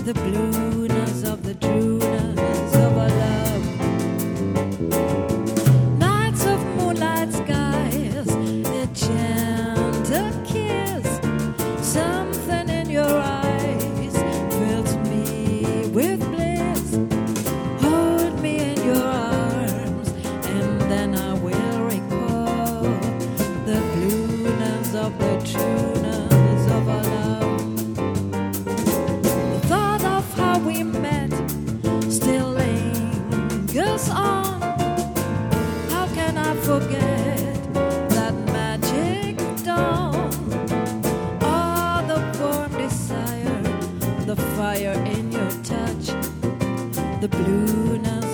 the blueness of the trueness of our love. Nights of moonlight skies, a gentle kiss, something in your eyes fills me with bliss. Hold me in your arms, and then I will recall the blueness of the trueness of our love. The thought of how we met still lingers on. How can I forget that magic dawn? Oh, the warm desire, the fire in your touch, the blueness